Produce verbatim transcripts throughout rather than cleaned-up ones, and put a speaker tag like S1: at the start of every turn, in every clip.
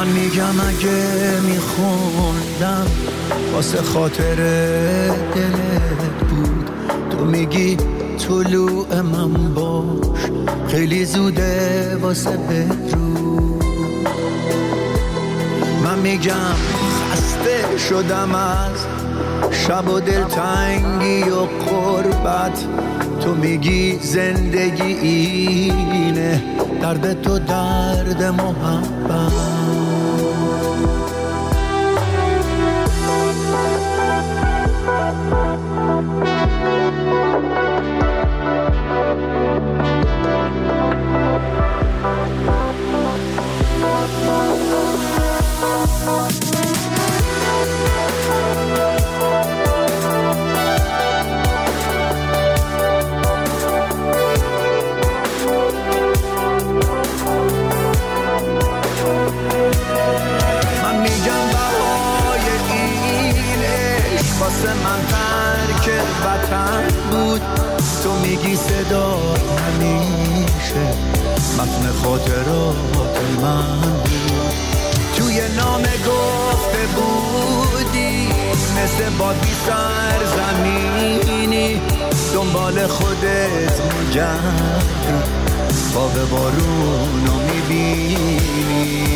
S1: من میگم اگه میخوندم واسه خاطر دلت بود، تو میگی طلوع من باش خیلی زوده واسه بدرود. من میگم خسته شدم از شب و دلتنگی و غربت، تو میگی زندگی اینه درد تو درد محبت. واسه من ترک وطن بود، تو میگی صدا همیشه متن خاطرات من بود. توی نامه گفته بودی مثل بادی سرزمینی دنبال خودت میگردی، با به بارونو میبینی.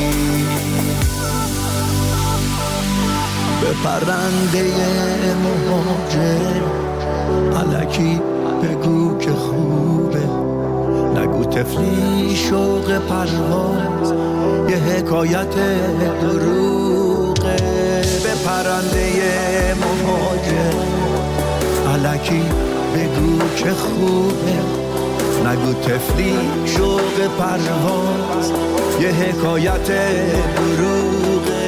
S1: به پرنده مهاجر الکی بگو که خوبه، نگو تفلی شوق پرواز یه حکایت دروغه. به پرنده مهاجر الکی بگو که خوبه، نگو تفلی شوق پرواز یه حکایت دروغه.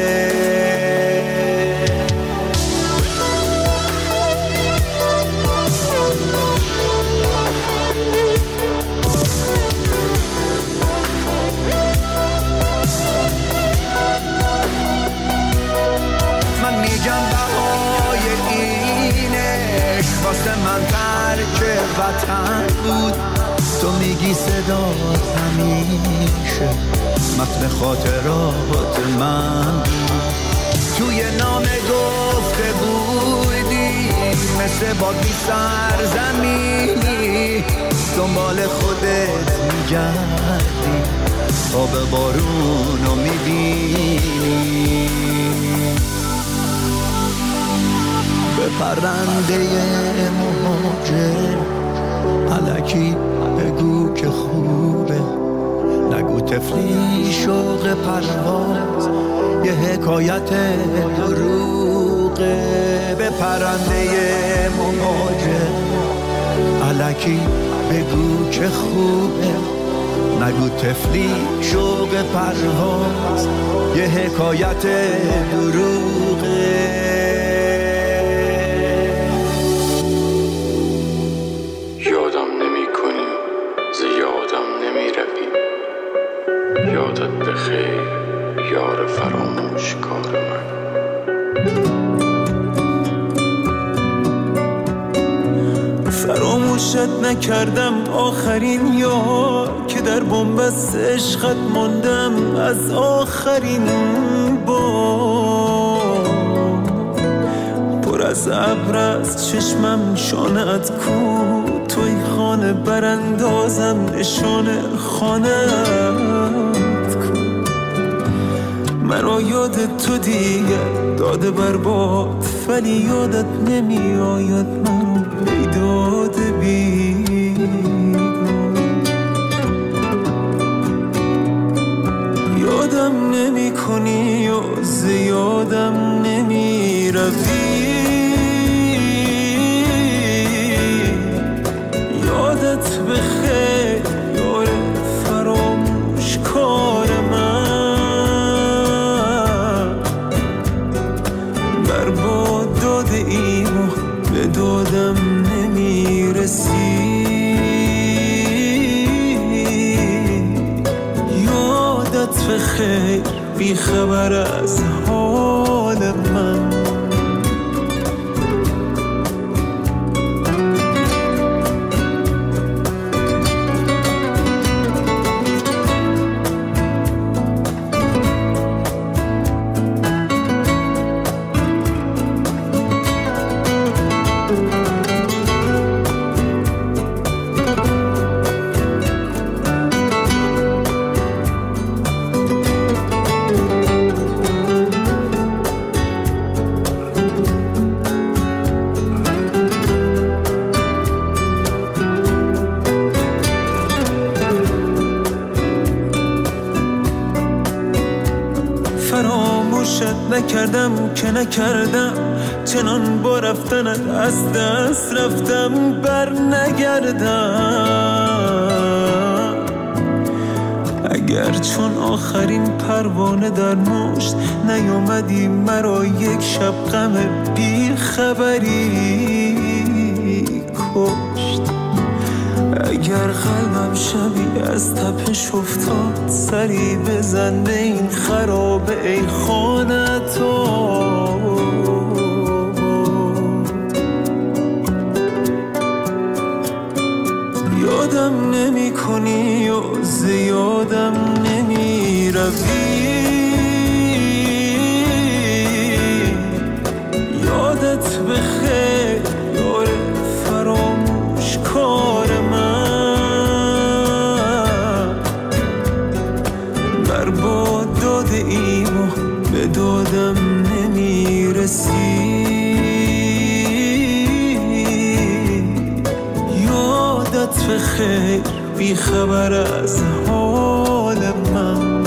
S1: واسه من ترک وطن بود، تو میگی صدا همیشه متن خاطرات من بود. توی نامه گفته بودی مثل بادی سرزمینی دنبال خودت میگردی، تا به بارونو میبینی. به پرنده مهاجر الکی بگو که خوبه، نگو تفلی شوق پرواز یه حکایت دروغه. به پرنده مهاجر الکی بگو که خوبه، نگو تفلی شوق پرواز یه حکایت دروغه.
S2: یادت بخیر یار فراموش کار من.
S3: فراموشت نکردم آخرین یار که در بنبست عشقت ماندم از آخرین بار. پر از ابر از چشمم شانه‌ات کو، توی خانه براندازم نشانه خانه‌ات کو. مرا یاد تو دیگه داده برباد، ولی یادت نمی آید مرا بیداد بیداد. یادم نمی کنی و زیادم نمی روی، یادت بخیر یار فراموش کار من. برباد داده ایم و به دادم نمیرسی. یادت بخیر بی خبر از حال من. نکردم که نکردم، چنان با رفتنت از دست رفتم بر نگردم. اگر چون آخرین پروانه در مشت نیامدی مرا یک شب غم بی خبری کشت. اگر قلبم شبی از تپش افتاد سری بزن به این خرابه ای خانت یادم نمی کنی و زیادم نمی روی، یادت بخیر یار فراموش کار من، برباد داده ایم و به دادم نمی رسی. یادت بخیر بی خبر از حال من.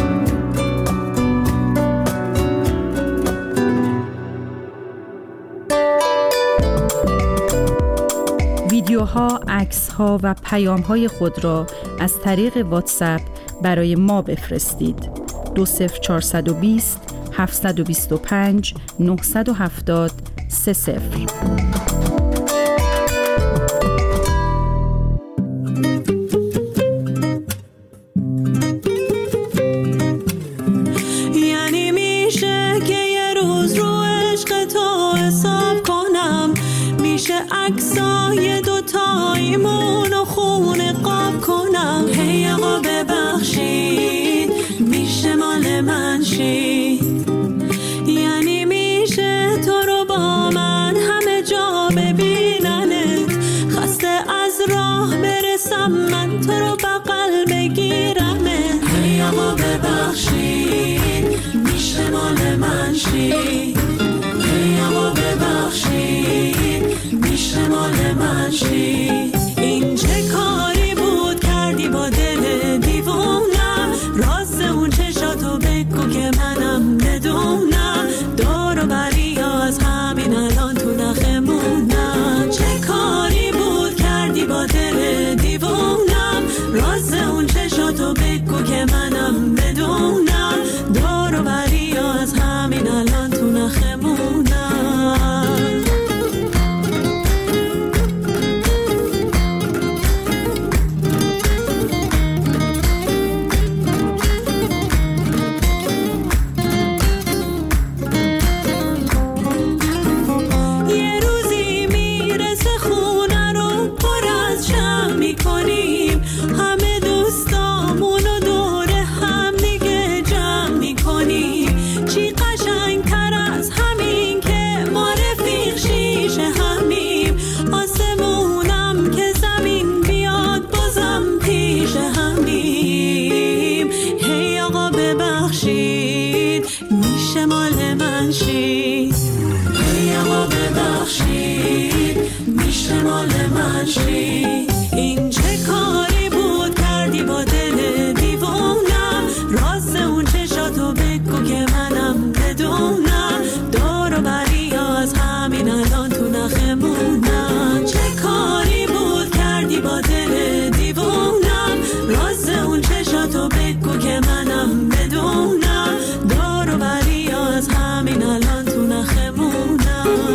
S4: ویدیوها، عکس‌ها و پیام‌های خود را از طریق واتساپ برای ما بفرستید. دو صفر چهارصد و بیست هفتصد و بیست و پنج نهصد و هفتاد سه صفر.
S5: یعنی میشه که یه روز رو عشق تو حساب کنم، میشه عکسای دوتاییمون و خونه قاب کنم. هی آقا ببخشید میشه مال من شید، یعنی میشه تو رو با من همه جا ببیننت، خسته از راه برسم من تو رو بغل بگیرمت. هی آقا ببخشید میشه مال من شید، هی آقا ببخشید میشه مال من شید. این چه کاری بود کردی با دل دیوونم، راز اون چشاتو بگو که منم بدونم، دور و بری از همین الان تو نخمونم. چه کاری بود کردی با دل دیوونم، راز اون چشاتو بگو که منم بدونم، دور و بری از همین الان تو نخمونم. این چه کاری بود کردی با دل دیوونم، راز اون چشاتو بگو که منم بدونم، دور و بری از همین الان تو نخمونم. چه کاری بود کردی با دل دیوونم، راز اون چشاتو بگو که منم بدونم، دور و بری از همین الان تو نخمونم.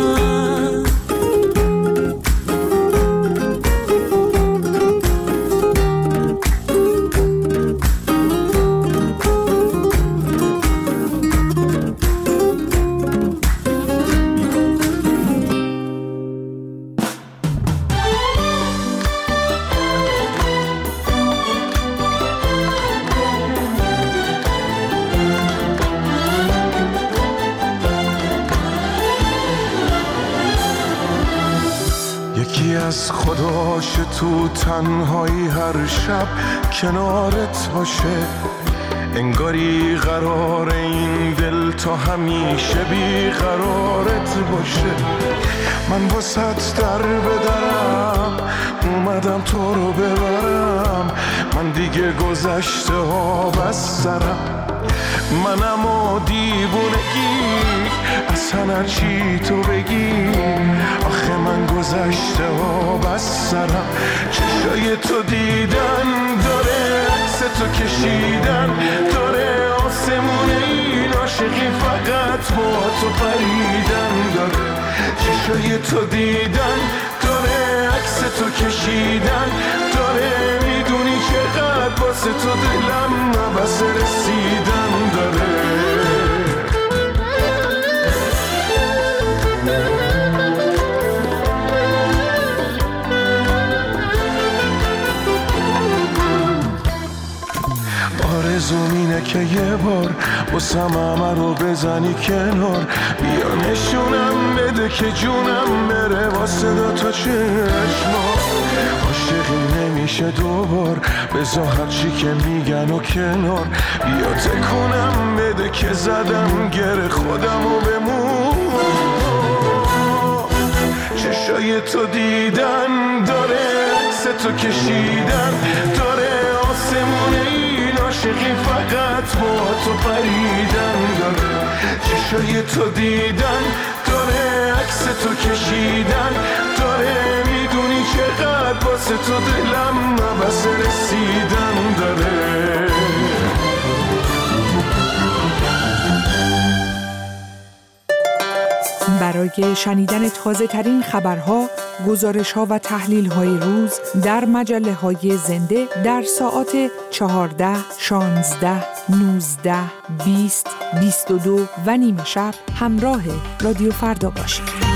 S6: از خداش تو تنهایی هر شب کنارت باشه، انگاری قرار این دل تا همیشه بیقرارت باشه. من واسط در بدرم اومدم تو رو ببرم، من دیگه گذشته ها بس سرم. منم و دیوونگی اصلا هرچی تو بگی، آخه من گذشته ها بس سرم. چشای تو دیدن داره، عکس تو کشیدن داره، آسمون این عاشقی فقط با تو پریدن داره. چشای تو دیدن داره، عکس تو کشیدن داره، میدونی چقدر واسه تو دلم نبس رسیدن داره. آرزوم اینه که یه بار واسم همه رو بزنی کنار، بیا نشونم بده که جونم بره واسه دوتا چشما. عاشقی نمیشه دوبار، بذار هرچی که میگن و کنار، بیا تکونم بده که زدم گره خودم و بمون. چشای تو دیدن داره، عکس تو کشیدن داره، آسمون این عاشقی فقط با تو پریدن داره. چشای تو دیدن داره، عکس تو کشیدن داره، میدونی چقدر واسه تو دلم نبس رسیدن داره.
S7: برای شنیدن تازه ترین خبرها، گزارش ها و تحلیل های روز در مجله های زنده در ساعات چهارده، شانزده، نوزده، بیست، بیست و دو و نیمه شب همراه رادیو فردا باشید.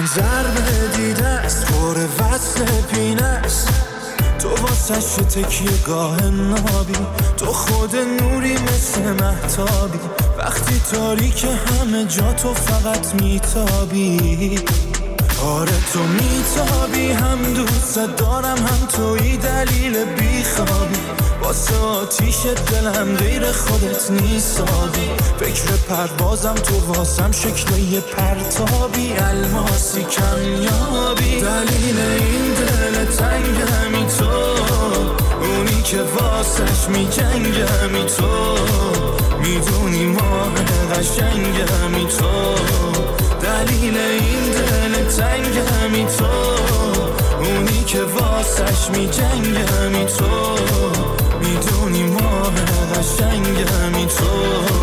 S3: من ضربه دیده است خور وصل پینه است، تو واسش تکیه گاه نابی، تو خود نوری مثل مهتابی، وقتی تاریک همه جا تو فقط میتابی. آره تو میتابی، هم دوست دارم هم توی دلیل بیخوابی، واسه آتیش دلم غیر خودت نیستابی، فکر پروازم تو واسم شکل یه پرتابی، الماسی کمیابی، دلیل این دل تنگمی تو، اونی که واسش میجنگمی تو، میدونی ماه قشنگمی تو، دلیل این دل تنگمی تو، اونی که واسش میجنگمی تو، میدونی ماه قشنگمی تو.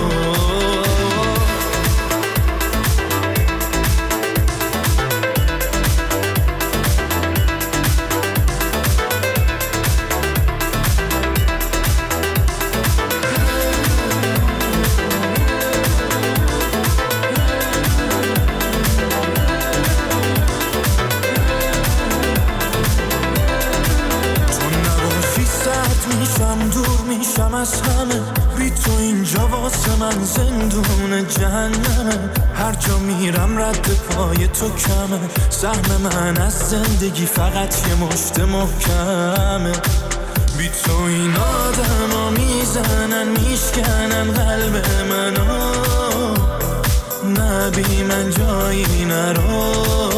S3: از همه بی تو اینجا واسه من زندون جهنمه، هر جا میرم رد پای تو کمه، سهم من از زندگی فقط یه مشت محکمه، بی تو این آدم ها میزنن میشکنن قلب منو، نه بی من جایی نرو،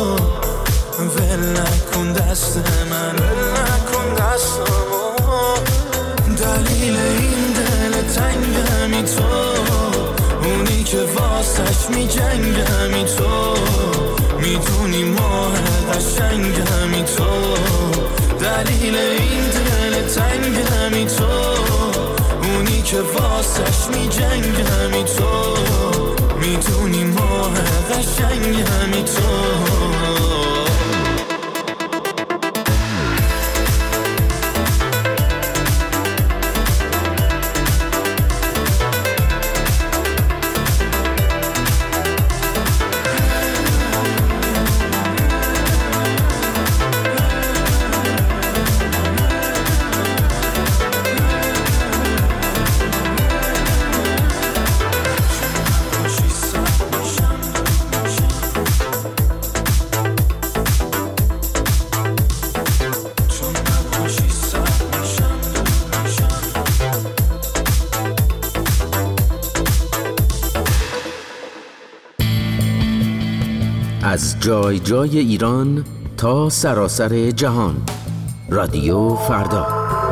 S3: ول نکن دست من، ول نکن دستمو، دلیل این دل تنگمی تو، اونی که واسش میجنگمی تو، میدونی ماه قشنگمی تو، دلیل این دل تنگمی تو، اونی که واسش میجنگمی تو، میدونی ماه قشنگمی تو.
S8: از جای جای ایران تا سراسر جهان، رادیو فردا.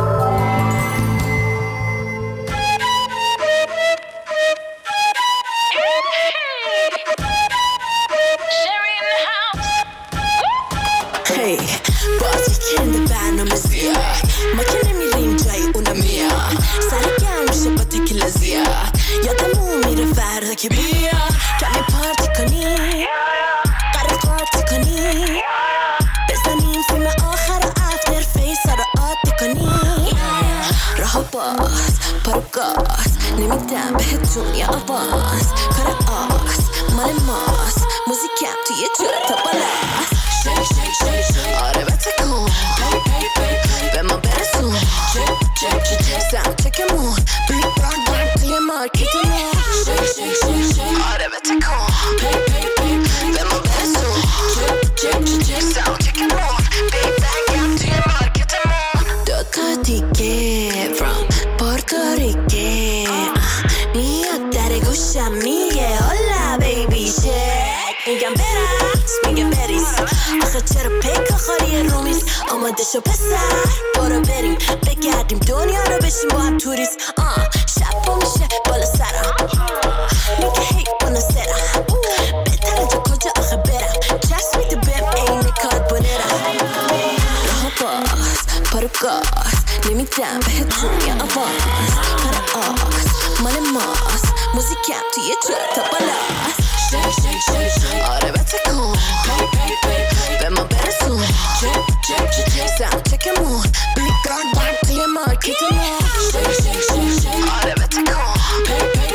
S9: Hey, بازی کنده برنامه زیاد، ما که نمیریم جای اونا میاد، سر گرم میشه با تکیلا زیاد، یادمون میره فردا که بیا کمی پارتی کنی، قرار پارتی کنی، بزنیم فیلم آخر افتر فیس رو عادی کنی، راه باز پارو گاز نمیدم بهتون یا آواز، کار آس مال ماست، موزیکم توی جور تا بالاست، شیک شیک شیک آره بتکن به ما برسون، سم چکمون بیگ بران بران توی مارکتمون، شیک شیک شیک شیک آره بتکن به ما برسون، سم چکمون بیگ بران توی مارکتمون، دوتا دیگه from پورتوریکه میاد در گوشم میگه هولا بیبی شیک، میگم برس میگه بریز، آخه چرا پیک آخری رومیز، آماده شو پسر برو بریم بگردیم دنیا رو بشیم با هم توریست، آه شب با میشه بالا سرم میگه هی مناسرم، بهتره تو کجا آخه برم، جست میده بهم این کارت بونرم، راه باز پارو گاز نمیدم بهتون یا آواز، کار آس مال ماست، موزیکم توی جور تا بالاست، شیک شیک شیک آره بتکن به ما برسون، سم چکمون بیگ بران بران توی مارکتمون، شیک شیک شیک آره بتکن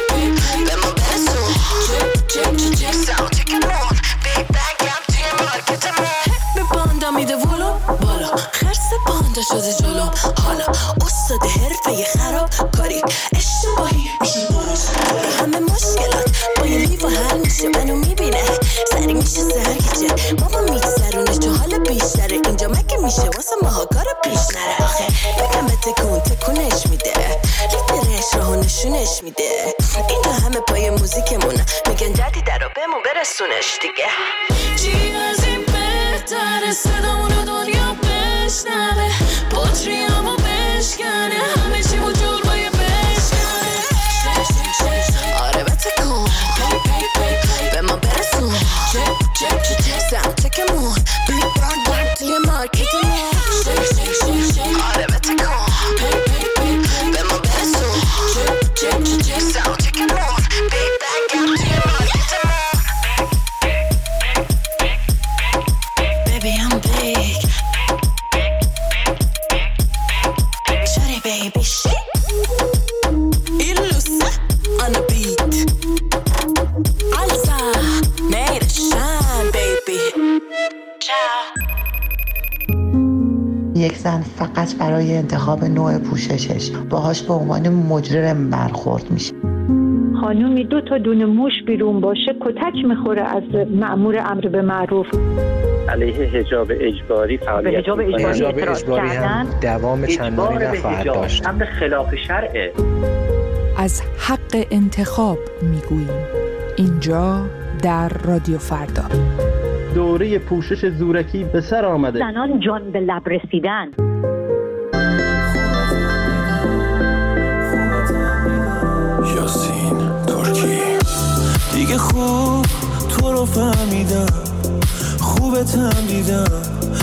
S9: به ما برسون، سم چکمون بیگ بران توی مارکتمون. میاد با یه لیف و حل میشه منو میبینه سری میشه سرگیجه بابا میگذرونه چه حال بیشتره اینجا مگه میشه واسه ماهاگار پیش نره آخه بگم به تکون تکونش میده لیترش راهو نشونش میده اینجا همه پای موزیکمونه میگن جدی درو بهمون برسونش دیگه چی از این بهتره صدامونو دنیا بشنوه پوتریامو بشکنه همه چی وجود بای بشکنه آره بتکن به ما برسون سم چکمون بیگ بران برد توی مارکتمون آره بتکن به ما برسون سم چکمون بیگ بران توی مارکتمون Baby I'm big Shorty baby shit Illusa on the beat Alza made it shine baby Ciao
S10: یک زن فقط برای انتخاب نوع پوششش باهاش به عنوان مجرم برخورد میشه.
S11: خانومی دو تا دونه موش بیرون باشه کتک میخوره از مأمور امر به معروف.
S12: علیه حجاب اجباری فعالیت
S11: حجاب اجباری,
S12: حجاب
S11: اجباری هم
S13: دوام چندانی نخواهد داشت.
S12: امر خلاف شرعه.
S7: از حق انتخاب میگوییم اینجا در رادیو فردا.
S14: دوره پوشش زورکی به سر آمده.
S11: زنان جان به لب رسیدن.
S3: یاسین ترکی دیگه خوب تو رو فهمیدم خوبتم دیدم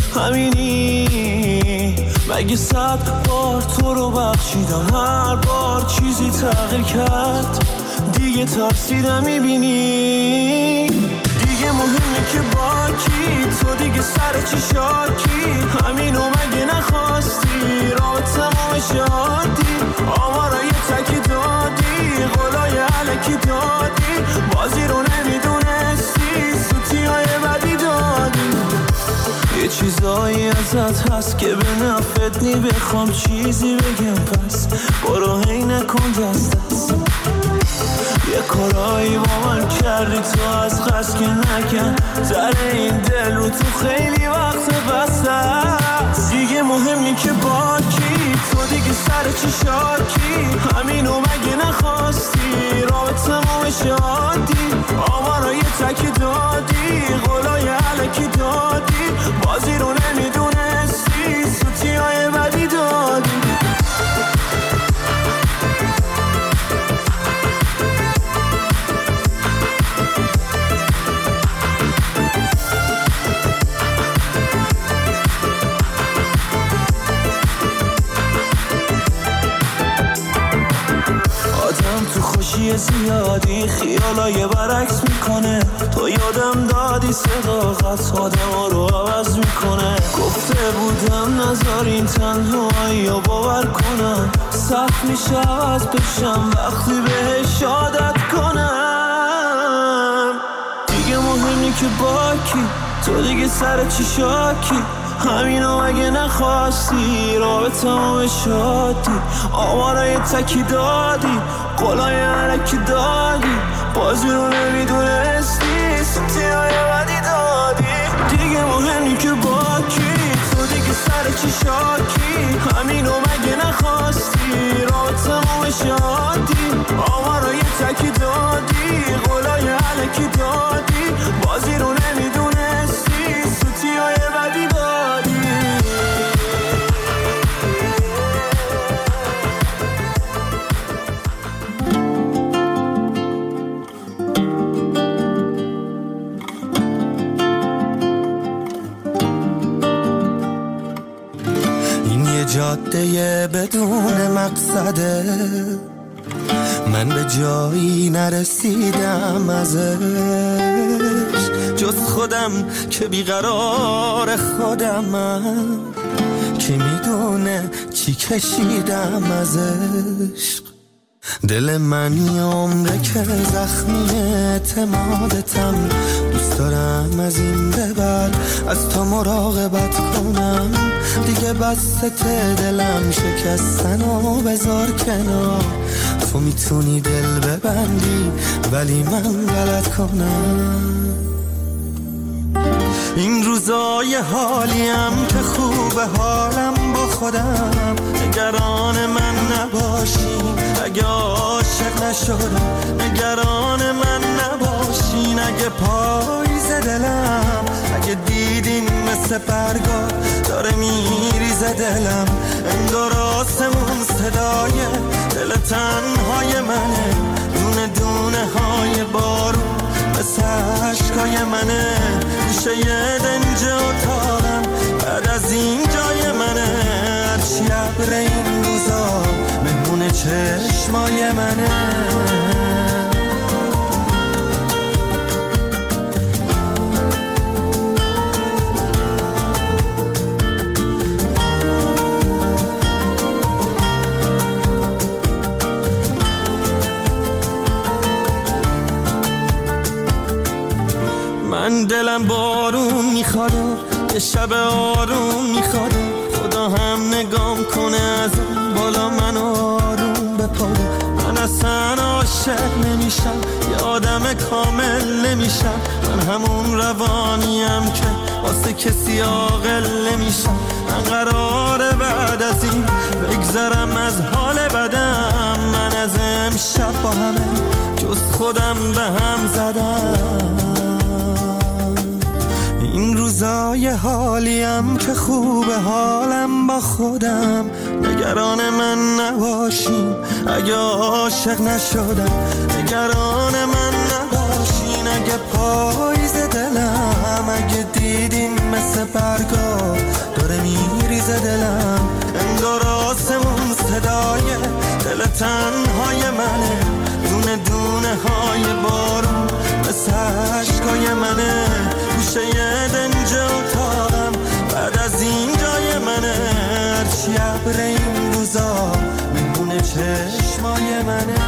S3: همینی مگه صد بار تو رو بخشیدم هر بار چیزی تغییر کرد دیگه ترسیدم میبینی دیگه مهمه که با کی تو دیگه سر چی شاکی همینو مگه نخواستی رابطمو شادی آمارای تکی دادی قولای علکی دادی بازی رو نمیدونستی سوتی های بدی دادی یه چیزایی ازت هست که به نفت نی بخوام چیزی بگم پس برو هی نکن دست دست یه کارایی با من کردی تو از قصد که نکن در این دل رو تو خیلی وقت بسته است دیگه مهمی که با کی تو دیگه سر چی شاکی همینو مگه نخواستی رابطمو شادی آمارای تکی دادی قولای علکی دادی بازی رو نمیدونستی سوتی های بدی دادی خوشی زیادی خیالای برعکس میکنه تو یادم دادی صداقت آدم رو عوض میکنه گفته بودم نذارین تنهایی رو باور کنم سخت میشه عوض بشم وقتی بهش عادت کنم دیگه مهمی که با کی تو دیگه سر چی شاکی همینو اگه نخواستی رابطمو به شادی آمارای تکی دادی قولای علکی دادی بازی رو نمیدونستی سوتی های بدی دادی دیگه مهمی که با کی تو دیگه سر چی شاکی همینو مگه نخواستی رابطمو به شادی آمارای تکی دادی قولای علکی دادی بازی رو نمیدونستی سوتی های بدی دادی
S1: جاده بدون مقصده من به جایی نرسیدم ازش جز خودم که بیقرار خودمم کی میدونه چی کشیدم ازش دل من یه عمره که زخمی اعتمادتم دوست دارم از این به بعد از تو مراقبت کنم دیگه بسته دلم شکستن و بذار کنار تو میتونی دل ببندی ولی من غلط کنم. این روزای حالیم که خوبه حالم با خودم، نگران من نباشین اگه عاشق نشدم، نگران من نباشین اگه پاییز دلم، اگه دیدین مثل برگا داره میریزه دلم، انگار آسمون صدای دل تنهای منه، دونه دونه های بارون مثل عشقای منه، گوشه یه دنج اتاقم بعد از این جای منه، هرچی ابر این روزا مهمون چشمای منه. من دلم بارون میخواد، یه شب آروم میخواد، خدا هم نگام کنه از بالا من آروم بپاره. من اصلا عاشق نمیشم، یه آدم کامل نمیشم، من همون روانیم که واسه کسی عاقل نمیشم. من قراره بعد از این بگذرم از حال بدم، من از امشب با همه جز خودم به هم زدم. این روزای حالیم که خوبه حالم با خودم، نگران من نباشین اگه عاشق نشدم، نگران من نباشین اگه پاییز دلم، اگه دیدین مثل برگا داره میریزه دلم، انگار آسمون صدای دل تنهای منه، دونه دونه های بارون مثل عشقای منه، گوشه یه دنج اتاقم بعد از این جای منه، هرچی ابر این روزا مهمون چشمای منه.